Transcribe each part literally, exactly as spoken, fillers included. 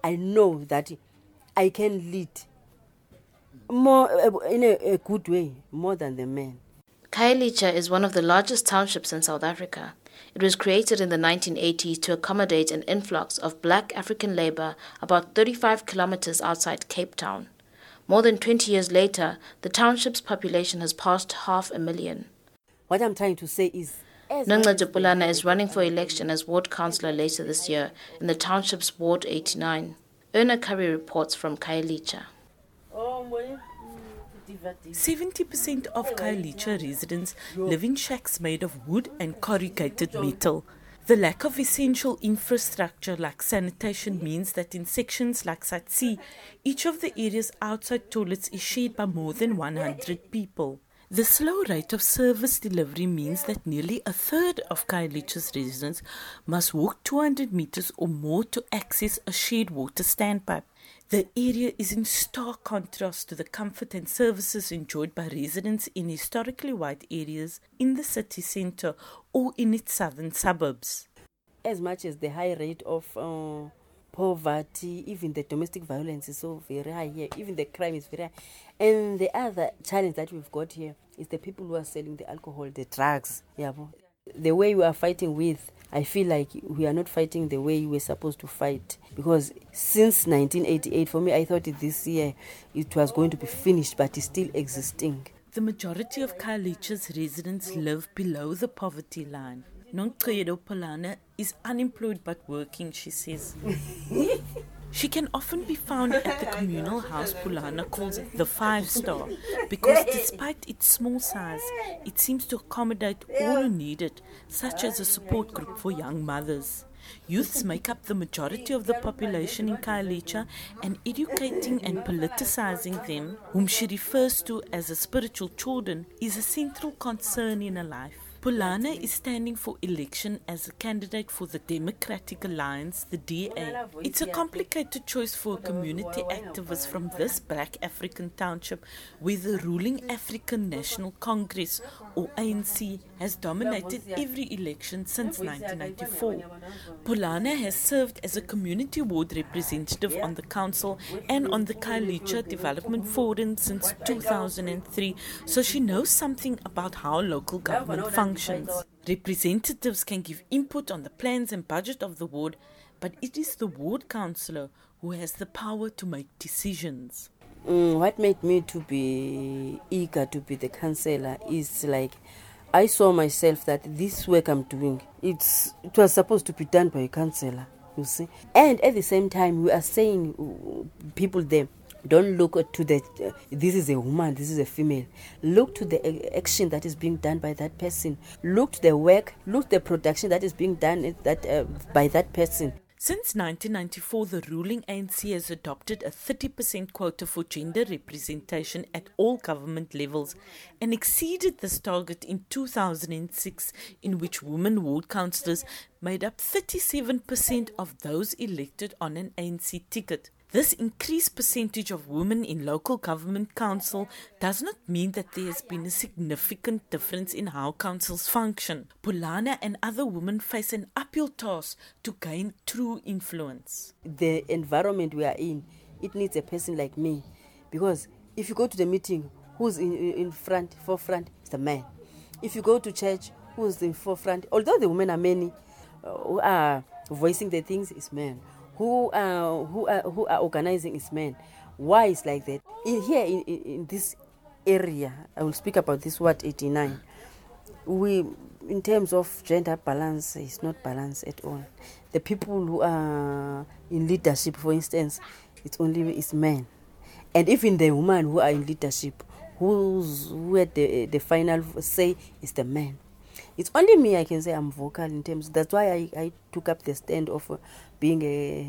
I know that I can lead more in a, a good way, more than the men. Khayelitsha is one of the largest townships in South Africa. It was created in the nineteen eighties to accommodate an influx of black African labour about thirty-five kilometres outside Cape Town. More than twenty years later, the township's population has passed half a million. What I'm trying to say is, Noncedo Pulana is running for election as ward councillor later this year in the township's Ward eighty-nine. Erna Curry reports from Khayelitsha. seventy percent of Khayelitsha residents live in shacks made of wood and corrugated metal. The lack of essential infrastructure like sanitation means that in sections like Site C, each of the area's outside toilets is shared by more than one hundred people. The slow rate of service delivery means that nearly a third of Khayelitsha's residents must walk two hundred meters or more to access a shared water standpipe. The area is in stark contrast to the comfort and services enjoyed by residents in historically white areas in the city centre or in its southern suburbs. As much as the high rate of uh, poverty, even the domestic violence is so very high here, even the crime is very high. And the other challenge that we've got here is the people who are selling the alcohol, the drugs. Yeah, the way we are fighting with, I feel like we are not fighting the way we're supposed to fight. Because since nineteen eighty-eight, for me, I thought this year it was going to be finished, but it's still existing. The majority of Khayelitsha's residents live below the poverty line. Noncedo Pulana is unemployed but working, she says. She can often be found at the communal house Pulana calls the Five Star because despite its small size, it seems to accommodate all who need it, such as a support group for young mothers. Youths make up the majority of the population in Khayelitsha, and educating and politicizing them, whom she refers to as the spiritual children, is a central concern in her life. Pulana is standing for election as a candidate for the Democratic Alliance, the D A. It's a complicated choice for a community activist from this black African township where the ruling African National Congress, or A N C, has dominated every election since nineteen ninety-four. Pulana has served as a community ward representative on the council and on the Khayelitsha Development Forum since two thousand three, so she knows something about how local government functions. Representatives can give input on the plans and budget of the ward, but it is the ward councillor who has the power to make decisions. Mm, what made me to be eager to be the councillor is like I saw myself that this work I'm doing, it's it was supposed to be done by a councillor, you see. And at the same time, we are saying uh, people there, don't look to the, uh, this is a woman, this is a female. Look to the uh, action that is being done by that person. Look to the work, look to the production that is being done that uh, by that person. Since nineteen ninety-four, the ruling A N C has adopted a thirty percent quota for gender representation at all government levels and exceeded this target in two thousand six, in which women ward councillors made up thirty-seven percent of those elected on an A N C ticket. This increased percentage of women in local government council does not mean that there has been a significant difference in how councils function. Pulana and other women face an uphill task to gain true influence. The environment we are in, it needs a person like me. Because if you go to the meeting, who's in, in front, forefront, is the man. If you go to church, who's in forefront, although the women are many, uh, who are voicing the things, is men. Who are, who are who are organizing is men. Why is like that? In here in, in, in this area, I will speak about this Ward eighty-nine. We, in terms of gender balance, it's not balanced at all. The people who are in leadership, for instance, it's only it's men, and even the women who are in leadership, who's who had the the final say is the man. It's only me, I can say I'm vocal in terms. That's why I, I took up the stand of uh, being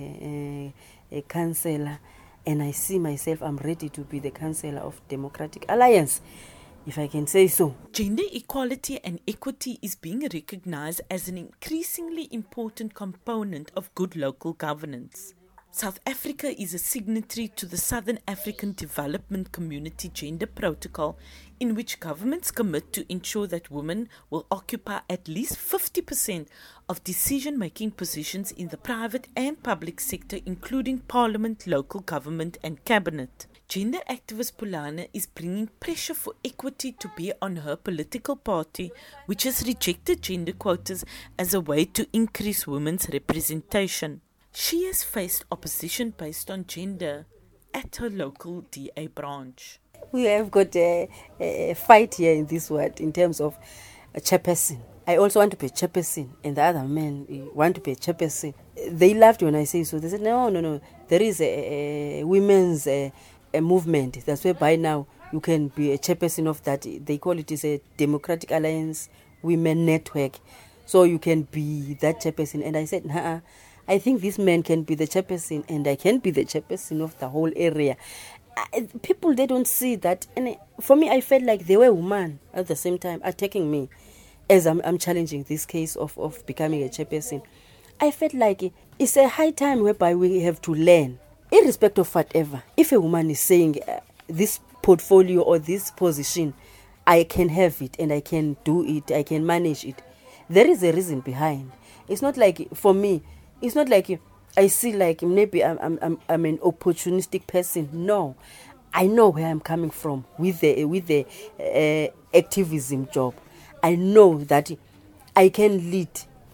a, a, a councillor, and I see myself, I'm ready to be the councillor of Democratic Alliance, if I can say so. Gender equality and equity is being recognized as an increasingly important component of good local governance. South Africa is a signatory to the Southern African Development Community Gender Protocol, in which governments commit to ensure that women will occupy at least fifty percent of decision-making positions in the private and public sector, including parliament, local government and cabinet. Gender activist Phulana is bringing pressure for equity to bear on her political party, which has rejected gender quotas as a way to increase women's representation. She has faced opposition based on gender at her local D A branch. We have got a, a fight here in this ward in terms of a chairperson. I also want to be a chairperson, and the other men want to be a chairperson. They laughed when I say so. They said, no, no, no. There is a, a women's a, a movement. That's whereby now you can be a chairperson of that. They call it is a Democratic Alliance Women Network. So you can be that chairperson. And I said, nah, I think this man can be the chairperson, and I can be the chairperson of the whole area. I, people, they don't see that. And for me, I felt like they were women at the same time attacking me as I'm, I'm challenging this case of, of becoming a chairperson. I felt like it's a high time whereby we have to learn, irrespective of whatever. If a woman is saying uh, this portfolio or this position, I can have it and I can do it, I can manage it. There is a reason behind. It's not like, for me, it's not like I see like maybe I'm I'm I'm an opportunistic person. No, I know where I'm coming from with the with the uh, activism job. I know that I can lead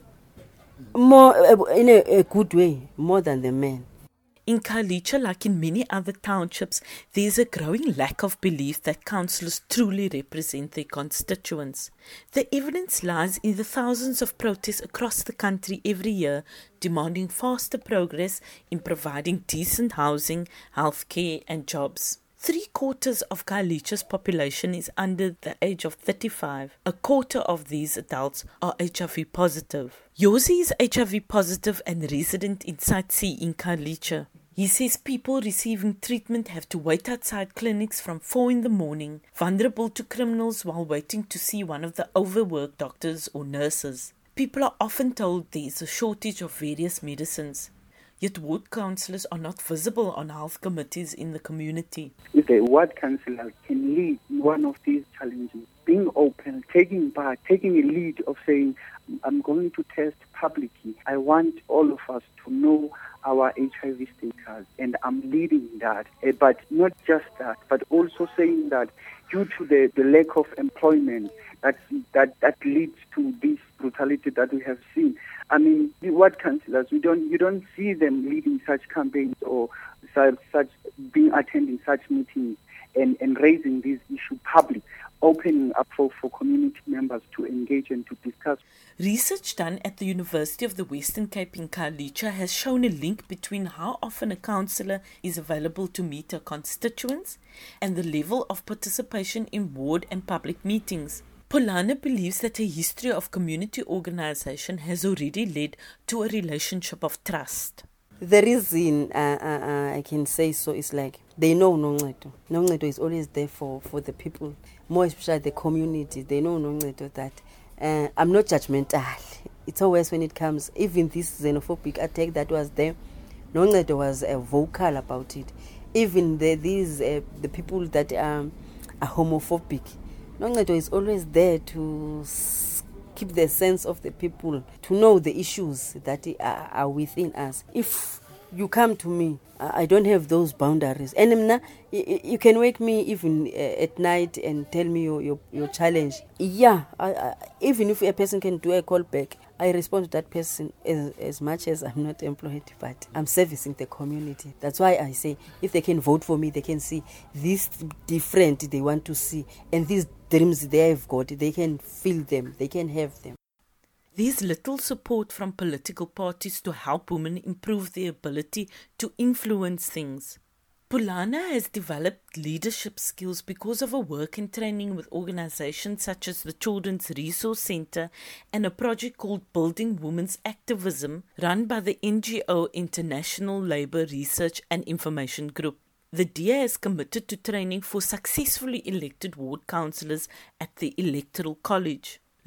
more uh, in a, a good way more than the men. In Khayelitsha, like in many other townships, there is a growing lack of belief that councillors truly represent their constituents. The evidence lies in the thousands of protests across the country every year demanding faster progress in providing decent housing, healthcare and jobs. Three quarters of Khayelitsha's population is under the age of thirty-five. A quarter of these adults are H I V positive. Yosi is H I V positive and resident in Site C in Khayelitsha. He says people receiving treatment have to wait outside clinics from four in the morning, vulnerable to criminals while waiting to see one of the overworked doctors or nurses. People are often told there is a shortage of various medicines. Yet ward councillors are not visible on health committees in the community. If the ward councillor can lead one of these challenges, being open, taking part, taking a lead of saying, I'm going to test publicly. I want all of us to know our H I V status, and I'm leading that. Uh, but not just that, but also saying that due to the, the lack of employment that, that, that leads to this brutality that we have seen. I mean, the ward councillors, we don't, you don't see them leading such campaigns or such, such being attending such meetings and, and raising this issue public, opening up for, for community members to engage and to discuss. Research done at the University of the Western Cape in Khayelitsha has shown a link between how often a councillor is available to meet her constituents and the level of participation in ward and public meetings. Phulana believes that a history of community organisation has already led to a relationship of trust. The reason uh, uh, uh, I can say so is like they know Noncedo. Noncedo is always there for, for the people, more especially the community. They know Noncedo that uh, I'm not judgmental. It's always when it comes, even this xenophobic attack that was there, Noncedo was uh, vocal about it. Even the, these uh, the people that um, are homophobic, Noncedo is always there to keep the sense of the people, to know the issues that are, are within us. If you come to me, I don't have those boundaries. And you can wake me even at night and tell me your, your, your challenge. Yeah, I, I, even if a person can do a call back, I respond to that person as, as much as I'm not employed, but I'm servicing the community. That's why I say if they can vote for me, they can see this different they want to see. And these dreams they have got, they can feel them, they can have them. There's little support from political parties to help women improve their ability to influence things. Phulana has developed leadership skills because of her work and training with organizations such as the Children's Resource Center and a project called Building Women's Activism, run by the N G O International Labour Research and Information Group. The D A is committed to training for successfully elected ward councillors at the Electoral College.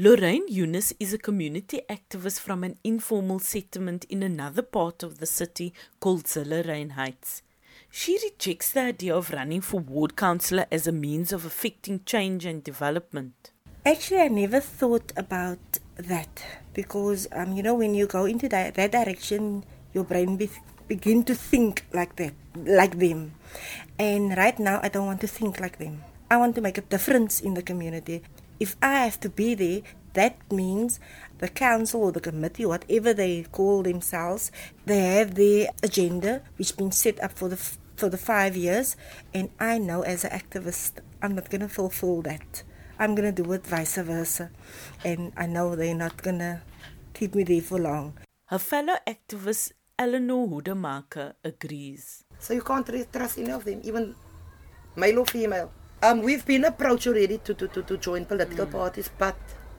Lorraine Yunus is a community activist from an informal settlement in another part of the city called Zillerein Heights. She rejects the idea of running for ward councillor as a means of affecting change and development. Actually, I never thought about that because, um, you know, when you go into that, that direction, your brain be- begin to think like that, like them. And right now, I don't want to think like them. I want to make a difference in the community. If I have to be there, that means the council or the committee, whatever they call themselves, they have their agenda, which has been set up for the for the five years. And I know as an activist, I'm not going to fulfill that. I'm going to do it vice versa. And I know they're not going to keep me there for long. Her fellow activist, Eleanor Hoedemaker, agrees. So you can't trust any of them, even male or female. Um, we've been approached already to, to, to, to join political mm. parties, but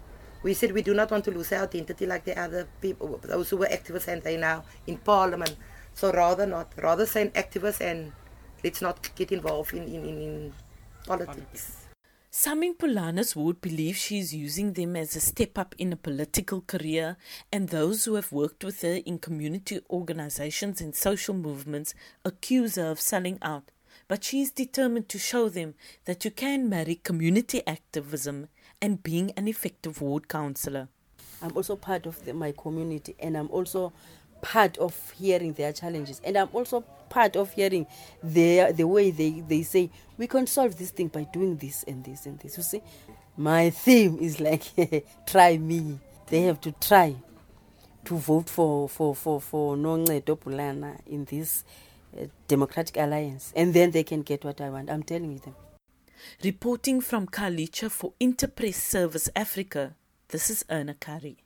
we said we do not want to lose our identity like the other people, those who were activists and they now in parliament. So rather not, rather say activists and let's not get involved in, in, in, in politics. Some in Polane's ward believe she is using them as a step up in a political career, and those who have worked with her in community organizations and social movements accuse her of selling out. But she is determined to show them that you can marry community activism and being an effective ward councillor. I'm also part of the, my community, and I'm also part of hearing their challenges, and I'm also part of hearing their the way they, they say we can solve this thing by doing this and this and this. You see, my theme is like try me. They have to try to vote for for for for Noncedo Pulana in this uh, Democratic Alliance, and then they can get what I want. I'm telling you them. Reporting from Khayelitsha for Interpress Service Africa, this is Erna Curry.